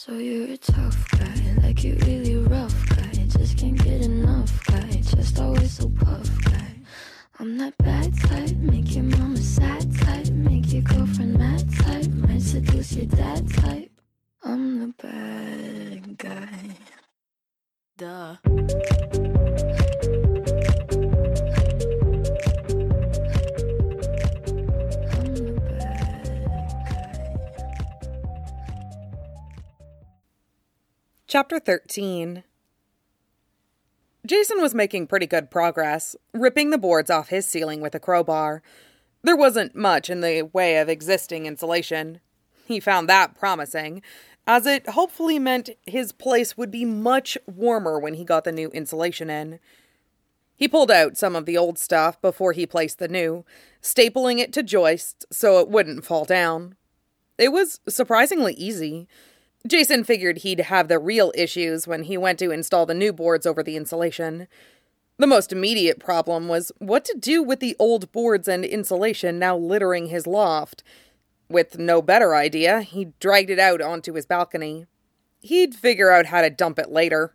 So you're a tough guy, like you really rough guy. Just can't get enough guy, just always so puff guy. I'm that bad type, make your mama sad type, make your girlfriend mad type, might seduce your dad type. I'm the bad guy. Duh. Chapter 13. Jason was making pretty good progress, ripping the boards off his ceiling with a crowbar. There wasn't much in the way of existing insulation. He found that promising, as it hopefully meant his place would be much warmer when he got the new insulation in. He pulled out some of the old stuff before he placed the new, stapling it to joists so it wouldn't fall down. It was surprisingly easy. Jason figured he'd have the real issues when he went to install the new boards over the insulation. The most immediate problem was what to do with the old boards and insulation now littering his loft. With no better idea, he dragged it out onto his balcony. He'd figure out how to dump it later.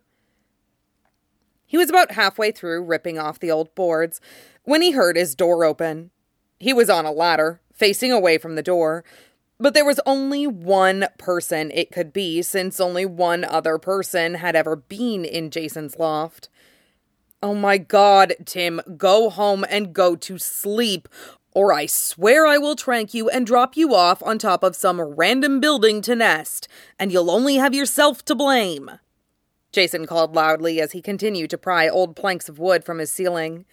He was about halfway through ripping off the old boards when he heard his door open. He was on a ladder, facing away from the door, but there was only one person it could be, since only one other person had ever been in Jason's loft. Oh my God, Tim, go home and go to sleep, or I swear I will trank you and drop you off on top of some random building to nest, and you'll only have yourself to blame. Jason called loudly as he continued to pry old planks of wood from his ceiling.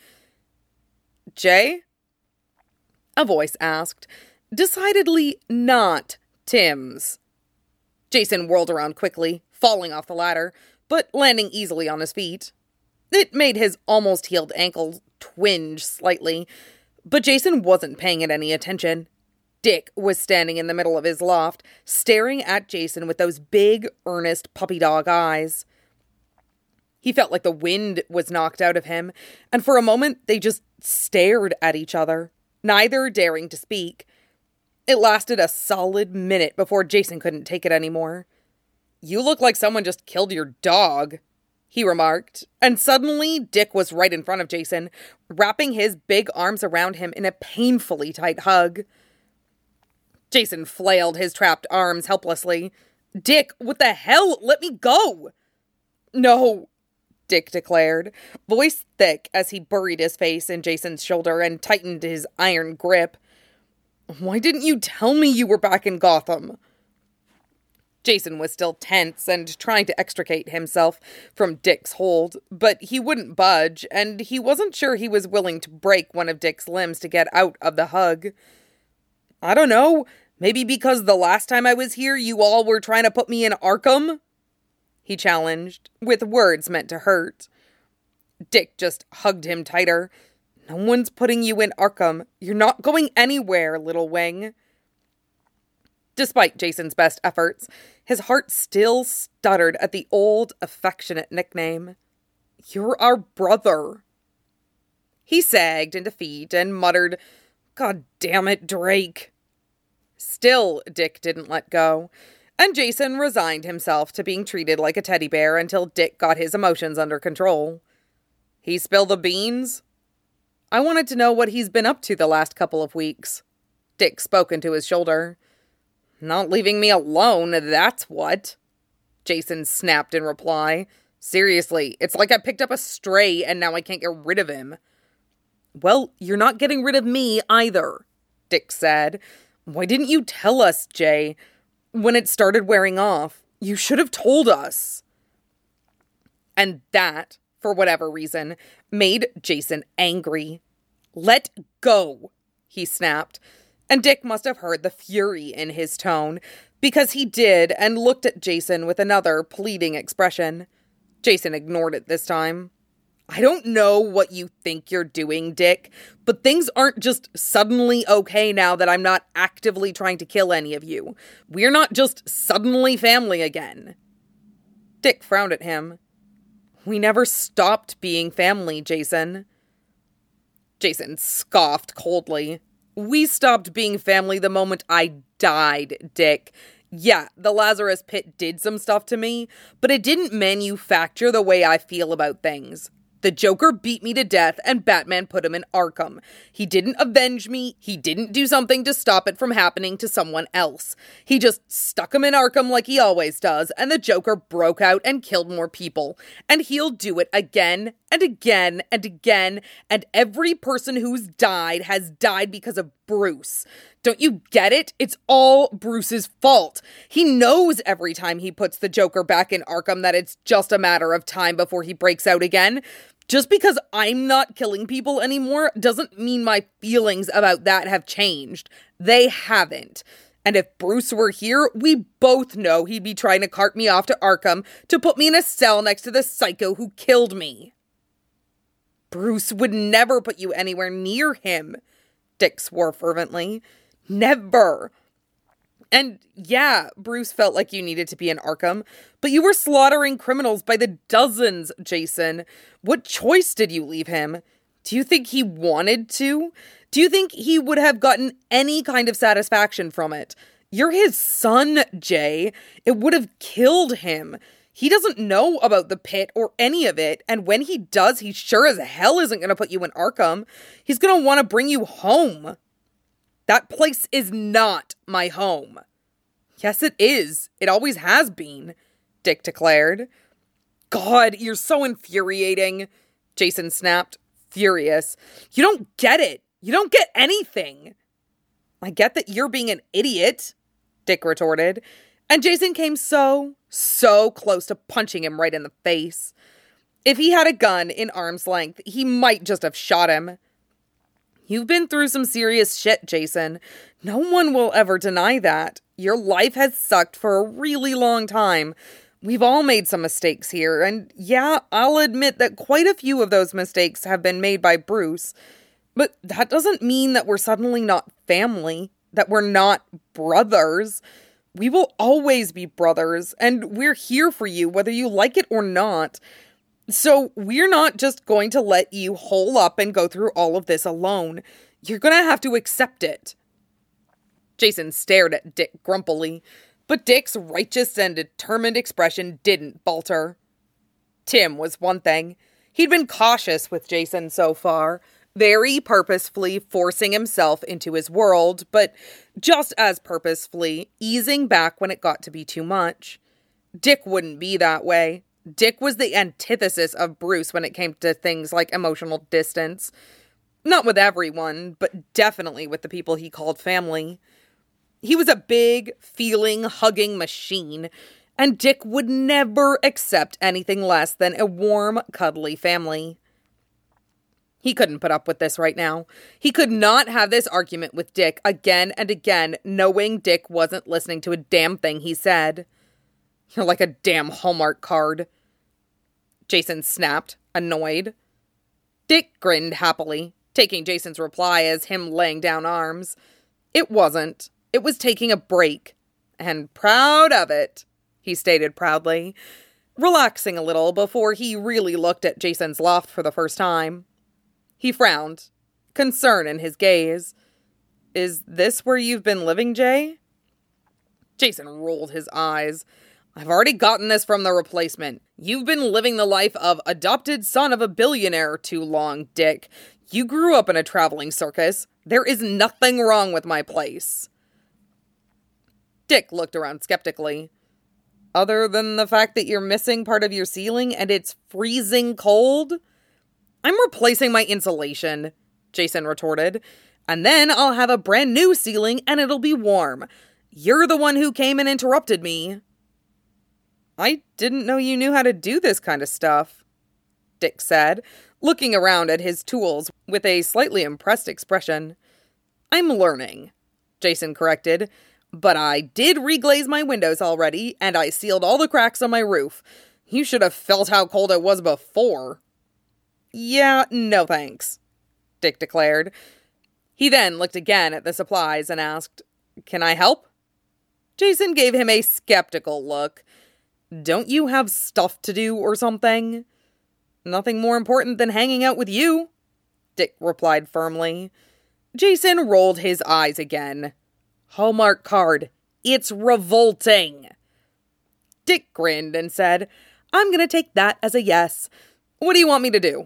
Jay? A voice asked. Decidedly not Tim's. Jason whirled around quickly, falling off the ladder, but landing easily on his feet. It made his almost healed ankle twinge slightly, but Jason wasn't paying it any attention. Dick was standing in the middle of his loft, staring at Jason with those big, earnest puppy dog eyes. He felt like the wind was knocked out of him, and for a moment they just stared at each other, neither daring to speak. It lasted a solid minute before Jason couldn't take it anymore. You look like someone just killed your dog, he remarked, and suddenly Dick was right in front of Jason, wrapping his big arms around him in a painfully tight hug. Jason flailed his trapped arms helplessly. Dick, what the hell? Let me go! No, Dick declared, voice thick as he buried his face in Jason's shoulder and tightened his iron grip. Why didn't you tell me you were back in Gotham? Jason was still tense and trying to extricate himself from Dick's hold, but he wouldn't budge, and he wasn't sure he was willing to break one of Dick's limbs to get out of the hug. I don't know, maybe because the last time I was here you all were trying to put me in Arkham? He challenged, with words meant to hurt. Dick just hugged him tighter. No one's putting you in Arkham. You're not going anywhere, little wing. Despite Jason's best efforts, his heart still stuttered at the old, affectionate nickname. You're our brother. He sagged into feet and muttered, God damn it, Drake. Still, Dick didn't let go, and Jason resigned himself to being treated like a teddy bear until Dick got his emotions under control. He spill the beans? I wanted to know what he's been up to the last couple of weeks. Dick spoke into his shoulder. Not leaving me alone, that's what. Jason snapped in reply. Seriously, it's like I picked up a stray and now I can't get rid of him. Well, you're not getting rid of me either, Dick said. Why didn't you tell us, Jay? When it started wearing off, you should have told us. And that, for whatever reason, made Jason angry. Let go, he snapped, and Dick must have heard the fury in his tone, because he did and looked at Jason with another pleading expression. Jason ignored it this time. I don't know what you think you're doing, Dick, but things aren't just suddenly okay now that I'm not actively trying to kill any of you. We're not just suddenly family again. Dick frowned at him. We never stopped being family, Jason. Jason scoffed coldly. We stopped being family the moment I died, Dick. Yeah, the Lazarus Pit did some stuff to me, but it didn't manufacture the way I feel about things. The Joker beat me to death and Batman put him in Arkham. He didn't avenge me, he didn't do something to stop it from happening to someone else. He just stuck him in Arkham like he always does, and the Joker broke out and killed more people. And he'll do it again and again and again, and every person who's died has died because of Bruce. Don't you get it? It's all Bruce's fault. He knows every time he puts the Joker back in Arkham that it's just a matter of time before he breaks out again. Just because I'm not killing people anymore doesn't mean my feelings about that have changed. They haven't. And if Bruce were here, we both know he'd be trying to cart me off to Arkham to put me in a cell next to the psycho who killed me. Bruce would never put you anywhere near him, Dick swore fervently. Never. And yeah, Bruce felt like you needed to be in Arkham, but you were slaughtering criminals by the dozens, Jason. What choice did you leave him? Do you think he wanted to? Do you think he would have gotten any kind of satisfaction from it? You're his son, Jay. It would have killed him. He doesn't know about the pit or any of it, and when he does, he sure as hell isn't going to put you in Arkham. He's going to want to bring you home. That place is not my home. Yes, it is. It always has been, Dick declared. God, you're so infuriating, Jason snapped, furious. You don't get it. You don't get anything. I get that you're being an idiot, Dick retorted, and Jason came so close to punching him right in the face. If he had a gun in arm's length, he might just have shot him. You've been through some serious shit, Jason. No one will ever deny that. Your life has sucked for a really long time. We've all made some mistakes here, and yeah, I'll admit that quite a few of those mistakes have been made by Bruce. But that doesn't mean that we're suddenly not family, that we're not brothers. We will always be brothers, and we're here for you whether you like it or not. So we're not just going to let you hole up and go through all of this alone. You're going to have to accept it. Jason stared at Dick grumpily, but Dick's righteous and determined expression didn't falter. Tim was one thing. He'd been cautious with Jason so far, very purposefully forcing himself into his world, but just as purposefully easing back when it got to be too much. Dick wouldn't be that way. Dick was the antithesis of Bruce when it came to things like emotional distance. Not with everyone, but definitely with the people he called family. He was a big, feeling, hugging machine, and Dick would never accept anything less than a warm, cuddly family. He couldn't put up with this right now. He could not have this argument with Dick again and again, knowing Dick wasn't listening to a damn thing he said. You're like a damn Hallmark card, Jason snapped, annoyed. Dick grinned happily, taking Jason's reply as him laying down arms. It wasn't. It was taking a break. And proud of it, he stated proudly, relaxing a little before he really looked at Jason's loft for the first time. He frowned, concern in his gaze. Is this where you've been living, Jay? Jason rolled his eyes. I've already gotten this from the replacement. You've been living the life of adopted son of a billionaire too long, Dick. You grew up in a traveling circus. There is nothing wrong with my place. Dick looked around skeptically. Other than the fact that you're missing part of your ceiling and it's freezing cold? I'm replacing my insulation, Jason retorted. And then I'll have a brand new ceiling and it'll be warm. You're the one who came and interrupted me. I didn't know you knew how to do this kind of stuff, Dick said, looking around at his tools with a slightly impressed expression. I'm learning, Jason corrected, but I did reglaze my windows already, and I sealed all the cracks on my roof. You should have felt how cold it was before. Yeah, no thanks, Dick declared. He then looked again at the supplies and asked, Can I help? Jason gave him a skeptical look. Don't you have stuff to do or something? Nothing more important than hanging out with you, Dick replied firmly. Jason rolled his eyes again. Hallmark card. It's revolting. Dick grinned and said, I'm gonna take that as a yes. What do you want me to do?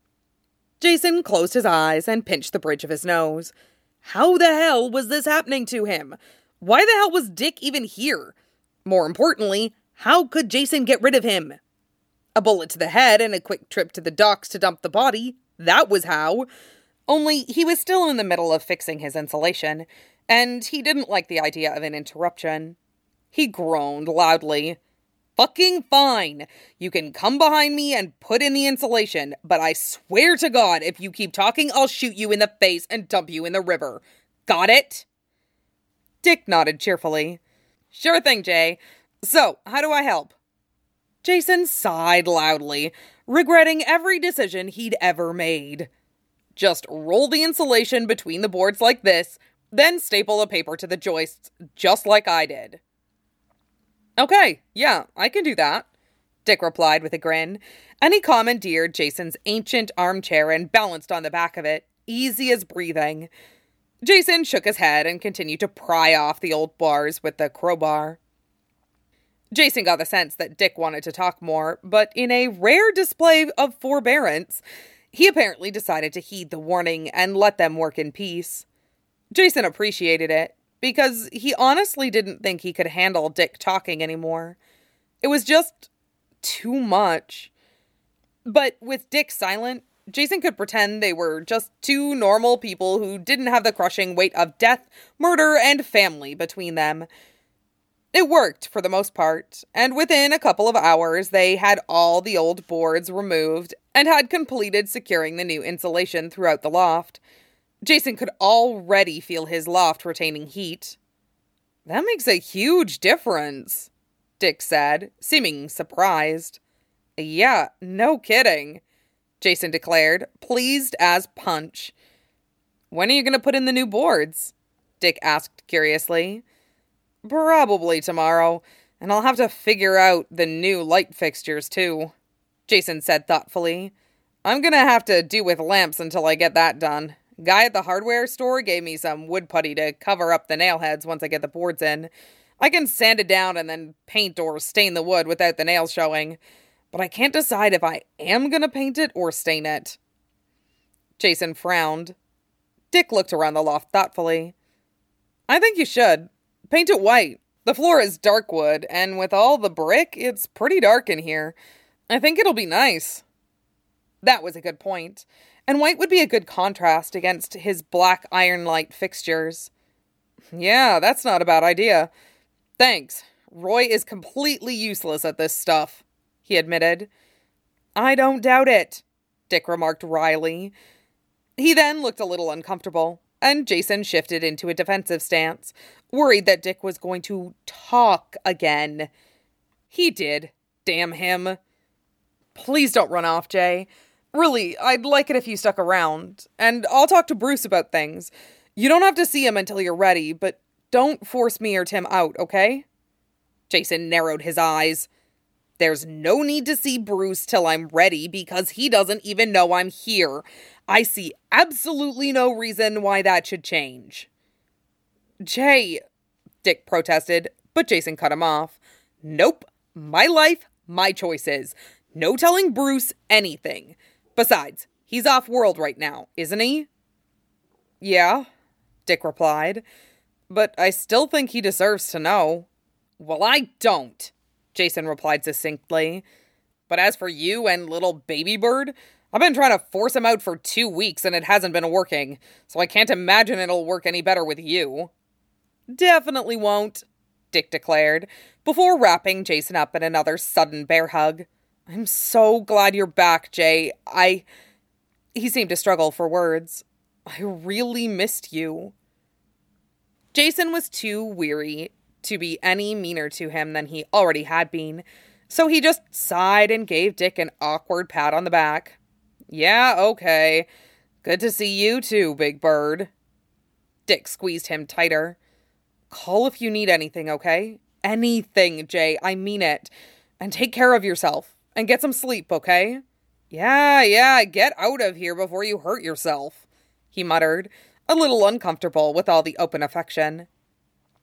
Jason closed his eyes and pinched the bridge of his nose. How the hell was this happening to him? Why the hell was Dick even here? More importantly, how could Jason get rid of him? A bullet to the head and a quick trip to the docks to dump the body. That was how. Only he was still in the middle of fixing his insulation, and he didn't like the idea of an interruption. He groaned loudly. Fucking fine. You can come behind me and put in the insulation, but I swear to God, if you keep talking, I'll shoot you in the face and dump you in the river. Got it? Dick nodded cheerfully. Sure thing, Jay. So, how do I help? Jason sighed loudly, regretting every decision he'd ever made. Just roll the insulation between the boards like this, then staple a paper to the joists, just like I did. Okay, yeah, I can do that, Dick replied with a grin, and he commandeered Jason's ancient armchair and balanced on the back of it, easy as breathing. Jason shook his head and continued to pry off the old bars with the crowbar. Jason got the sense that Dick wanted to talk more, but in a rare display of forbearance, he apparently decided to heed the warning and let them work in peace. Jason appreciated it, because he honestly didn't think he could handle Dick talking anymore. It was just too much. But with Dick silent, Jason could pretend they were just two normal people who didn't have the crushing weight of death, murder, and family between them. It worked for the most part, and within a couple of hours they had all the old boards removed and had completed securing the new insulation throughout the loft. Jason could already feel his loft retaining heat. That makes a huge difference, Dick said, seeming surprised. Yeah, no kidding, Jason declared, pleased as punch. When are you going to put in the new boards? Dick asked curiously. Probably tomorrow, and I'll have to figure out the new light fixtures too, Jason said thoughtfully. I'm going to have to do with lamps until I get that done. Guy at the hardware store gave me some wood putty to cover up the nail heads once I get the boards in. I can sand it down and then paint or stain the wood without the nails showing, but I can't decide if I am going to paint it or stain it. Jason frowned. Dick looked around the loft thoughtfully. I think you should. Paint it white. The floor is dark wood, and with all the brick, it's pretty dark in here. I think it'll be nice. That was a good point, and white would be a good contrast against his black iron light fixtures. Yeah, that's not a bad idea. Thanks. Roy is completely useless at this stuff, he admitted. I don't doubt it, Dick remarked wryly. He then looked a little uncomfortable, and Jason shifted into a defensive stance, worried that Dick was going to talk again. He did. Damn him. Please don't run off, Jay. Really, I'd like it if you stuck around, and I'll talk to Bruce about things. You don't have to see him until you're ready, but don't force me or Tim out, okay? Jason narrowed his eyes. There's no need to see Bruce till I'm ready because he doesn't even know I'm here. I see absolutely no reason why that should change. Jay, Dick protested, but Jason cut him off. Nope, my life, my choices. No telling Bruce anything. Besides, he's off-world right now, isn't he? Yeah, Dick replied, but I still think he deserves to know. Well, I don't, Jason replied succinctly. But as for you and little baby bird, I've been trying to force him out for 2 weeks and it hasn't been working, so I can't imagine it'll work any better with you. Definitely won't, Dick declared, before wrapping Jason up in another sudden bear hug. I'm so glad you're back, Jay. He seemed to struggle for words. I really missed you. Jason was too weary to be any meaner to him than he already had been, so he just sighed and gave Dick an awkward pat on the back. Yeah, okay. Good to see you too, Big Bird. Dick squeezed him tighter. Call if you need anything, okay? Anything, Jay. I mean it. And take care of yourself. And get some sleep, okay? Yeah, get out of here before you hurt yourself, he muttered, a little uncomfortable with all the open affection.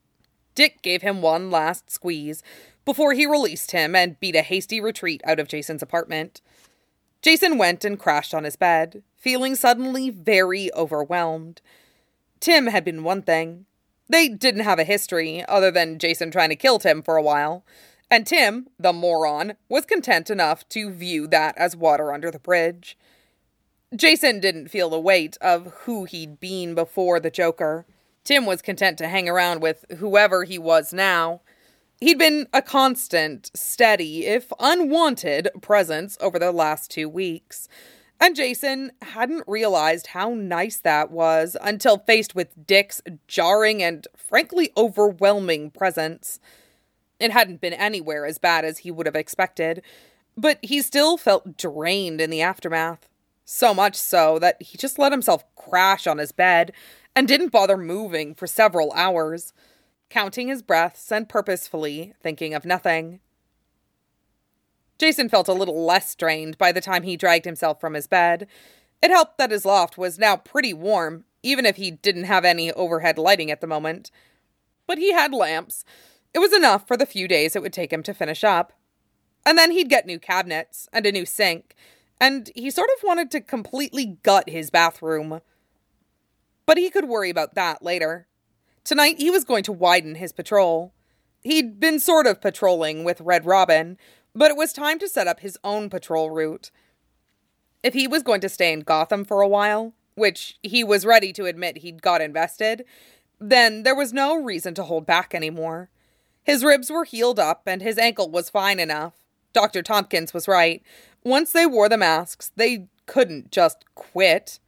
Dick gave him one last squeeze before he released him and beat a hasty retreat out of Jason's apartment. Jason went and crashed on his bed, feeling suddenly very overwhelmed. Tim had been one thing. They didn't have a history, other than Jason trying to kill Tim for a while, and Tim, the moron, was content enough to view that as water under the bridge. Jason didn't feel the weight of who he'd been before the Joker. Tim was content to hang around with whoever he was now. He'd been a constant, steady, if unwanted, presence over the last 2 weeks. And Jason hadn't realized how nice that was until faced with Dick's jarring and frankly overwhelming presence. It hadn't been anywhere as bad as he would have expected, but he still felt drained in the aftermath. So much so that he just let himself crash on his bed and didn't bother moving for several hours, counting his breaths and purposefully thinking of nothing. Jason felt a little less drained by the time he dragged himself from his bed. It helped that his loft was now pretty warm, even if he didn't have any overhead lighting at the moment. But he had lamps. It was enough for the few days it would take him to finish up. And then he'd get new cabinets and a new sink, and he sort of wanted to completely gut his bathroom. But he could worry about that later. Tonight he was going to widen his patrol. He'd been sort of patrolling with Red Robin, but it was time to set up his own patrol route. If he was going to stay in Gotham for a while, which he was ready to admit he'd got invested, then there was no reason to hold back anymore. His ribs were healed up and his ankle was fine enough. Dr. Tompkins was right. Once they wore the masks, they couldn't just quit.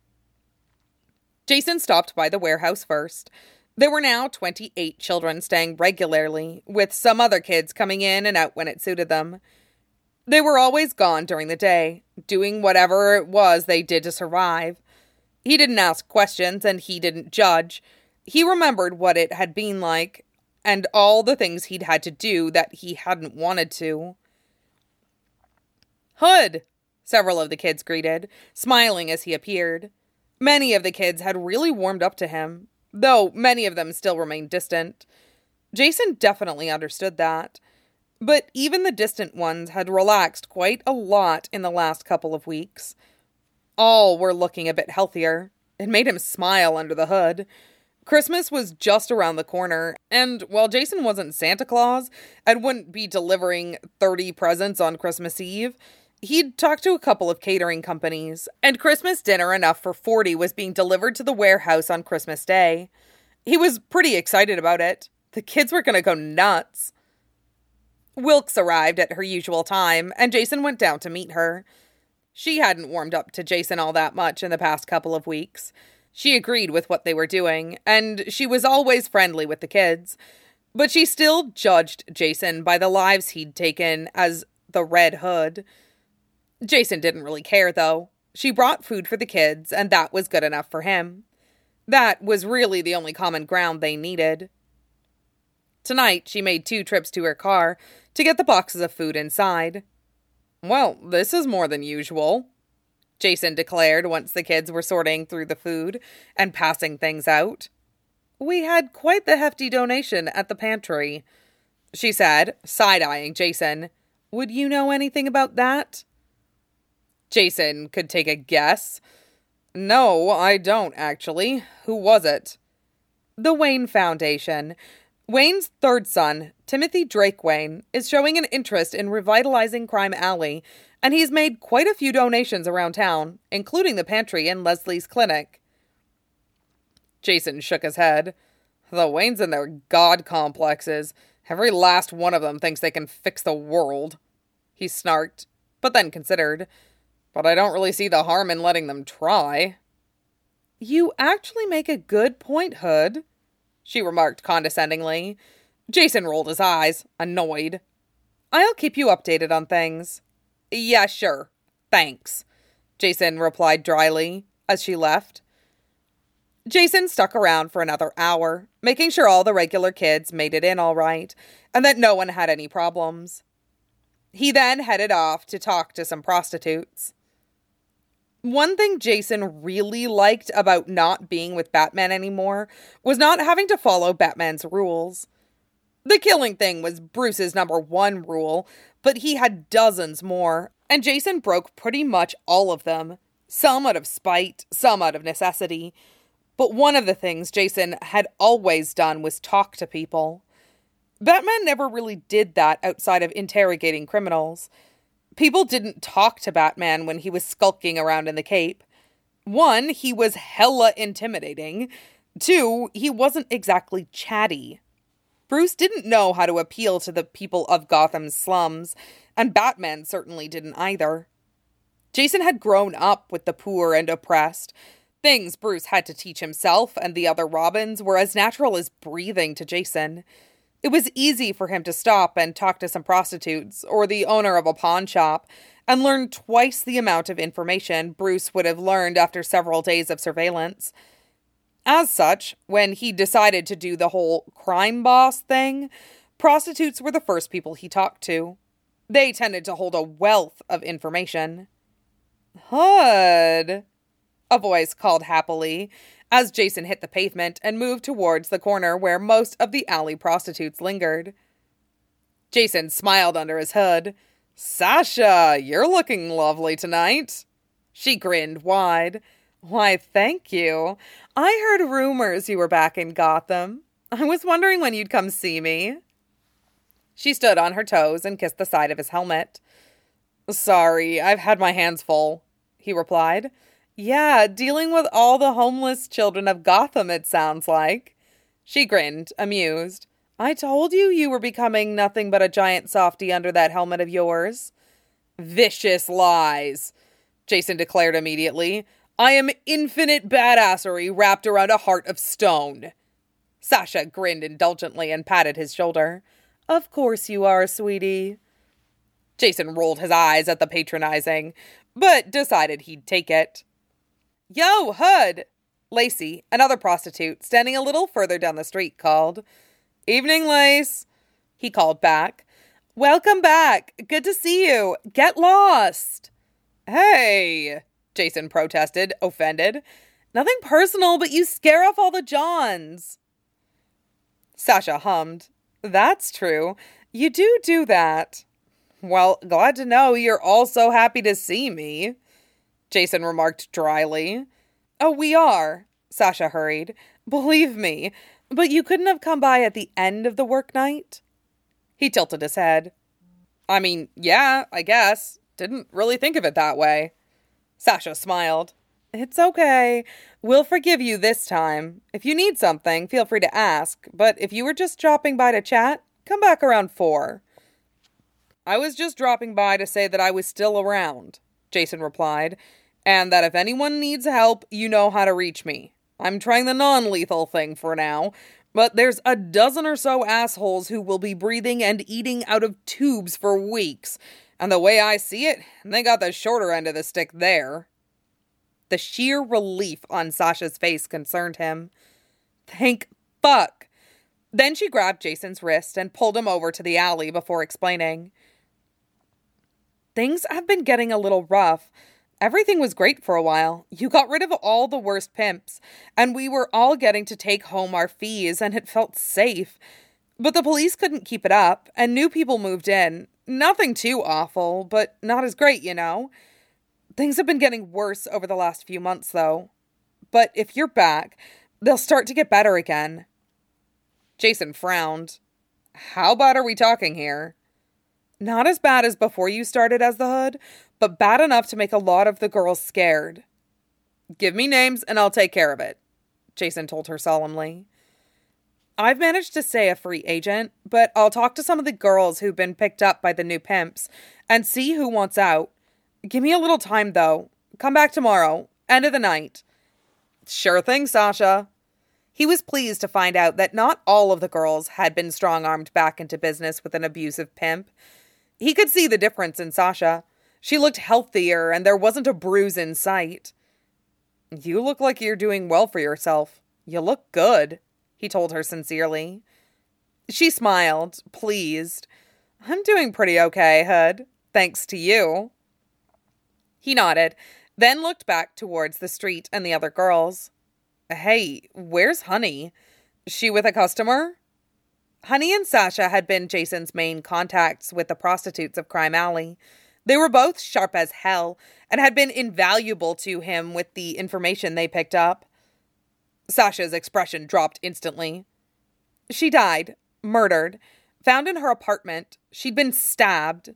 Jason stopped by the warehouse first. There were now 28 children staying regularly, with some other kids coming in and out when it suited them. They were always gone during the day, doing whatever it was they did to survive. He didn't ask questions and he didn't judge. He remembered what it had been like, and all the things he'd had to do that he hadn't wanted to. "Hood!" several of the kids greeted, smiling as he appeared. Many of the kids had really warmed up to him, though many of them still remained distant. Jason definitely understood that. But even the distant ones had relaxed quite a lot in the last couple of weeks. All were looking a bit healthier. It made him smile under the hood. Christmas was just around the corner, and while Jason wasn't Santa Claus and wouldn't be delivering 30 presents on Christmas Eve, he'd talked to a couple of catering companies, and Christmas dinner enough for 40 was being delivered to the warehouse on Christmas Day. He was pretty excited about it. The kids were going to go nuts. Wilkes arrived at her usual time, and Jason went down to meet her. She hadn't warmed up to Jason all that much in the past couple of weeks. She agreed with what they were doing, and she was always friendly with the kids. But she still judged Jason by the lives he'd taken as the Red Hood. Jason didn't really care, though. She brought food for the kids, and that was good enough for him. That was really the only common ground they needed. Tonight, she made 2 trips to her car to get the boxes of food inside. "Well, this is more than usual," Jason declared once the kids were sorting through the food and passing things out. "We had quite the hefty donation at the pantry," she said, side-eyeing Jason. "Would you know anything about that?" Jason could take a guess. "No, I don't, actually. Who was it?" "The Wayne Foundation. Wayne's third son, Timothy Drake Wayne, is showing an interest in revitalizing Crime Alley, and he's made quite a few donations around town, including the pantry and Leslie's clinic." Jason shook his head. "The Waynes and their god complexes. Every last one of them thinks they can fix the world." He snarked, but then considered. "But I don't really see the harm in letting them try." "You actually make a good point, Hood," she remarked condescendingly. Jason rolled his eyes, annoyed. "I'll keep you updated on things." "Yeah, sure. Thanks," Jason replied dryly as she left. Jason stuck around for another hour, making sure all the regular kids made it in all right, and that no one had any problems. He then headed off to talk to some prostitutes. One thing Jason really liked about not being with Batman anymore was not having to follow Batman's rules. The killing thing was Bruce's number one rule, but he had dozens more, and Jason broke pretty much all of them. Some out of spite, some out of necessity. But one of the things Jason had always done was talk to people. Batman never really did that outside of interrogating criminals. People didn't talk to Batman when he was skulking around in the Cape. 1, he was hella intimidating. 2, he wasn't exactly chatty. Bruce didn't know how to appeal to the people of Gotham's slums, and Batman certainly didn't either. Jason had grown up with the poor and oppressed. Things Bruce had to teach himself and the other Robins were as natural as breathing to Jason. It was easy for him to stop and talk to some prostitutes or the owner of a pawn shop and learn twice the amount of information Bruce would have learned after several days of surveillance. As such, when he decided to do the whole crime boss thing, prostitutes were the first people he talked to. They tended to hold a wealth of information. "Hood," a voice called happily, as Jason hit the pavement and moved towards the corner where most of the alley prostitutes lingered. Jason smiled under his hood. "Sasha, you're looking lovely tonight." She grinned wide. "Why, thank you. I heard rumors you were back in Gotham. I was wondering when you'd come see me." She stood on her toes and kissed the side of his helmet. "Sorry, I've had my hands full," he replied. "Yeah, dealing with all the homeless children of Gotham, it sounds like." She grinned, amused. "I told you you were becoming nothing but a giant softy under that helmet of yours." "Vicious lies," Jason declared immediately. "I am infinite badassery wrapped around a heart of stone." Sasha grinned indulgently and patted his shoulder. "Of course you are, sweetie." Jason rolled his eyes at the patronizing, but decided he'd take it. "Yo, Hood!" Lacey, another prostitute, standing a little further down the street, called. "Evening, Lace," he called back. "Welcome back. Good to see you. Get lost." "Hey," Jason protested, offended. "Nothing personal, but you scare off all the Johns." Sasha hummed. "That's true. You do that." "Well, glad to know you're all so happy to see me," Jason remarked dryly. "Oh, we are," Sasha hurried. "Believe me. But you couldn't have come by at the end of the work night?" He tilted his head. "I mean, yeah, I guess. Didn't really think of it that way." Sasha smiled. "It's okay. We'll forgive you this time. If you need something, feel free to ask. But if you were just dropping by to chat, come back around 4. "I was just dropping by to say that I was still around," Jason replied, "and that if anyone needs help, you know how to reach me. I'm trying the non-lethal thing for now, but there's a dozen or so assholes who will be breathing and eating out of tubes for weeks, and the way I see it, they got the shorter end of the stick there." The sheer relief on Sasha's face concerned him. Thank fuck. Then she grabbed Jason's wrist and pulled him over to the alley before explaining. "Things have been getting a little rough. Everything was great for a while. You got rid of all the worst pimps, and we were all getting to take home our fees, and it felt safe. But the police couldn't keep it up, and new people moved in. Nothing too awful, but not as great, you know. Things have been getting worse over the last few months, though. But if you're back, they'll start to get better again." Jason frowned. "How bad are we talking here?" "Not as bad as before you started as the Hood, but bad enough to make a lot of the girls scared." "Give me names and I'll take care of it," Jason told her solemnly. "I've managed to stay a free agent, but I'll talk to some of the girls who've been picked up by the new pimps and see who wants out. Give me a little time, though. Come back tomorrow. End of the night." "Sure thing, Sasha." He was pleased to find out that not all of the girls had been strong-armed back into business with an abusive pimp. He could see the difference in Sasha. She looked healthier, and there wasn't a bruise in sight. "You look like you're doing well for yourself. You look good," he told her sincerely. She smiled, pleased. "I'm doing pretty okay, Hood. Thanks to you." He nodded, then looked back towards the street and the other girls. "Hey, where's Honey? She with a customer?" Honey and Sasha had been Jason's main contacts with the prostitutes of Crime Alley. They were both sharp as hell and had been invaluable to him with the information they picked up. Sasha's expression dropped instantly. She died, murdered, found in her apartment. She'd been stabbed.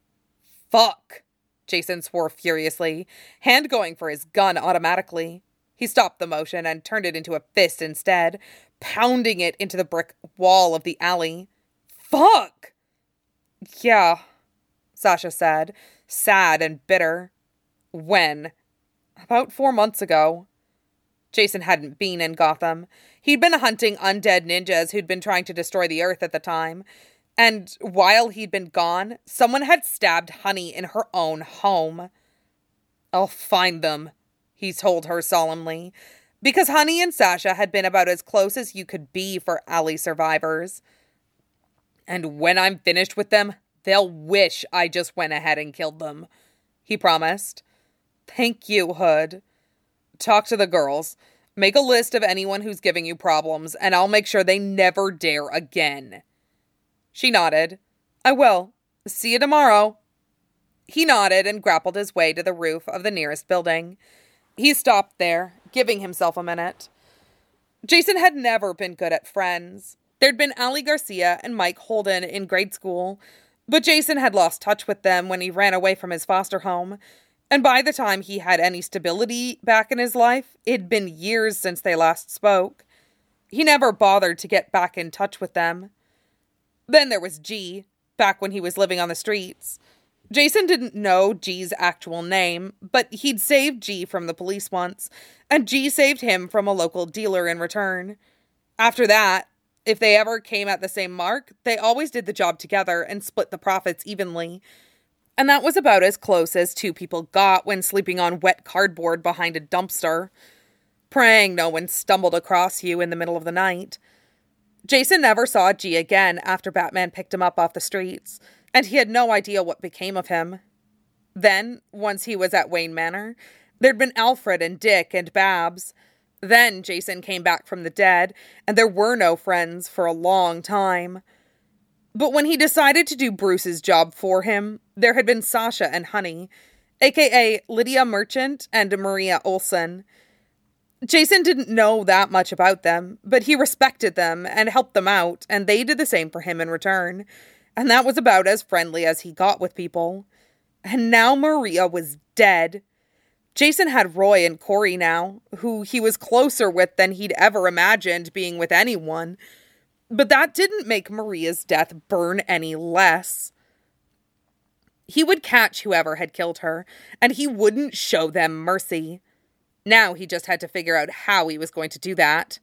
Fuck, Jason swore furiously, hand going for his gun automatically. He stopped the motion and turned it into a fist instead, pounding it into the brick wall of the alley. Fuck! Yeah, Sasha said, sad and bitter. When? About 4 months ago. Jason hadn't been in Gotham. He'd been hunting undead ninjas who'd been trying to destroy the Earth at the time. And while he'd been gone, someone had stabbed Honey in her own home. I'll find them, he told her solemnly, because Honey and Sasha had been about as close as you could be for alley survivors. And when I'm finished with them, they'll wish I just went ahead and killed them, he promised. Thank you, Hood. Talk to the girls. Make a list of anyone who's giving you problems, and I'll make sure they never dare again. She nodded. I will. See you tomorrow. He nodded and grappled his way to the roof of the nearest building. He stopped there, giving himself a minute. Jason had never been good at friends. There'd been Ali Garcia and Mike Holden in grade school, but Jason had lost touch with them when he ran away from his foster home, and by the time he had any stability back in his life, it'd been years since they last spoke. He never bothered to get back in touch with them. Then there was G, back when he was living on the streets. Jason didn't know G's actual name, but he'd saved G from the police once, and G saved him from a local dealer in return. After that, if they ever came at the same mark, they always did the job together and split the profits evenly. And that was about as close as two people got when sleeping on wet cardboard behind a dumpster, praying no one stumbled across you in the middle of the night. Jason never saw G again after Batman picked him up off the streets, and he had no idea what became of him. Then, once he was at Wayne Manor, there'd been Alfred and Dick and Babs. Then Jason came back from the dead, and there were no friends for a long time. But when he decided to do Bruce's job for him, there had been Sasha and Honey, aka Lydia Merchant and Maria Olson. Jason didn't know that much about them, but he respected them and helped them out, and they did the same for him in return. And that was about as friendly as he got with people. And now Maria was dead. Jason had Roy and Corey now, who he was closer with than he'd ever imagined being with anyone. But that didn't make Maria's death burn any less. He would catch whoever had killed her, and he wouldn't show them mercy. Now he just had to figure out how he was going to do that.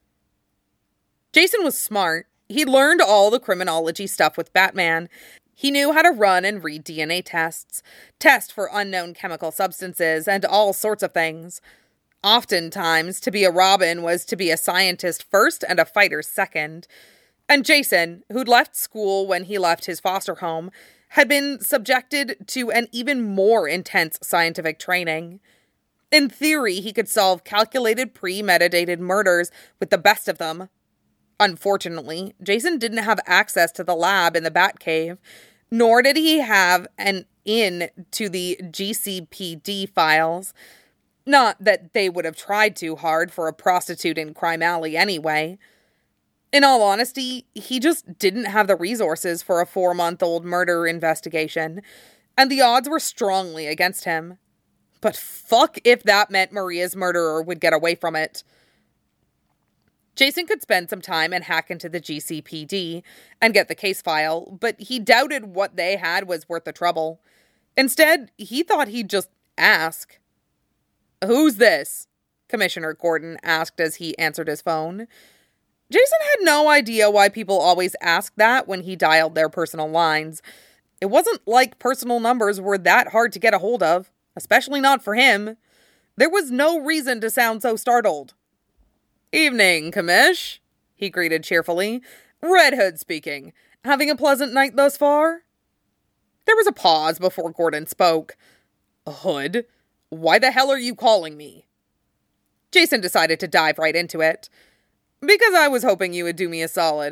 Jason was smart. He learned all the criminology stuff with Batman. He knew how to run and read DNA tests, test for unknown chemical substances, and all sorts of things. Oftentimes, to be a Robin was to be a scientist first and a fighter second. And Jason, who'd left school when he left his foster home, had been subjected to an even more intense scientific training. In theory, he could solve calculated, premeditated murders with the best of them. Unfortunately, Jason didn't have access to the lab in the Batcave, nor did he have an in to the GCPD files. Not that they would have tried too hard for a prostitute in Crime Alley anyway. In all honesty, he just didn't have the resources for a 4-month-old murder investigation, and the odds were strongly against him. But fuck if that meant Maria's murderer would get away from it. Jason could spend some time and hack into the GCPD and get the case file, but he doubted what they had was worth the trouble. Instead, he thought he'd just ask. "Who's this?" Commissioner Gordon asked as he answered his phone. Jason had no idea why people always asked that when he dialed their personal lines. It wasn't like personal numbers were that hard to get a hold of, especially not for him. There was no reason to sound so startled. "Evening, Commish," he greeted cheerfully. "Red Hood speaking. Having a pleasant night thus far?" There was a pause before Gordon spoke. "Hood? Why the hell are you calling me?" Jason decided to dive right into it. "Because I was hoping you would do me a solid.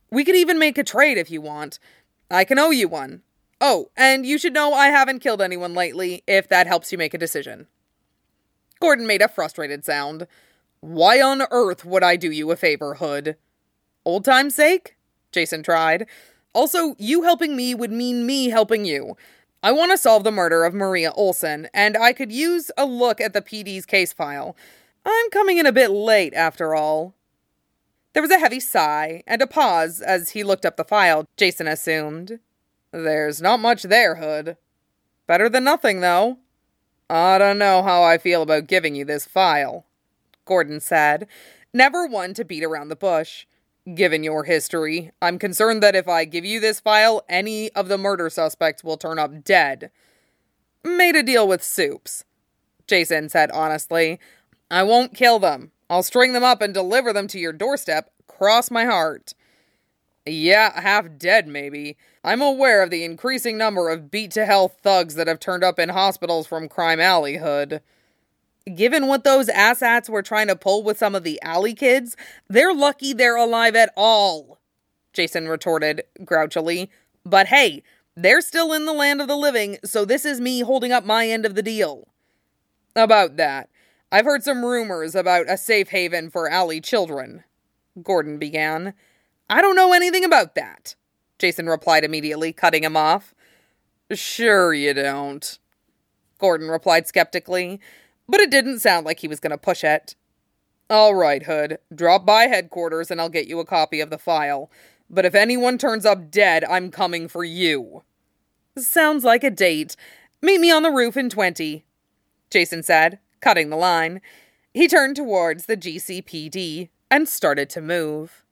We could even make a trade if you want. I can owe you one. Oh, and you should know I haven't killed anyone lately, if that helps you make a decision. Gordon made a frustrated sound. Why on earth would I do you a favor, Hood? Old time's sake? Jason tried. Also, you helping me would mean me helping you. I want to solve the murder of Maria Olson, and I could use a look at the PD's case file. I'm coming in a bit late, after all. There was a heavy sigh, and a pause as he looked up the file, Jason assumed. There's not much there, Hood. Better than nothing, though. I don't know how I feel about giving you this file, Gordon said, never one to beat around the bush. Given your history, I'm concerned that if I give you this file, any of the murder suspects will turn up dead. Made a deal with Soups, Jason said honestly. I won't kill them. I'll string them up and deliver them to your doorstep. Cross my heart. Yeah, half dead maybe. I'm aware of the increasing number of beat-to-hell thugs that have turned up in hospitals from Crime Alley, Hood. Given what those asshats were trying to pull with some of the alley kids, they're lucky they're alive at all, Jason retorted grouchily. But hey, they're still in the land of the living, so this is me holding up my end of the deal. About that, I've heard some rumors about a safe haven for alley children, Gordon began. I don't know anything about that, Jason replied immediately, cutting him off. Sure you don't, Gordon replied skeptically, but it didn't sound like he was going to push it. All right, Hood, drop by headquarters and I'll get you a copy of the file. But if anyone turns up dead, I'm coming for you. Sounds like a date. Meet me on the roof in 20, Jason said, cutting the line. He turned towards the GCPD and started to move.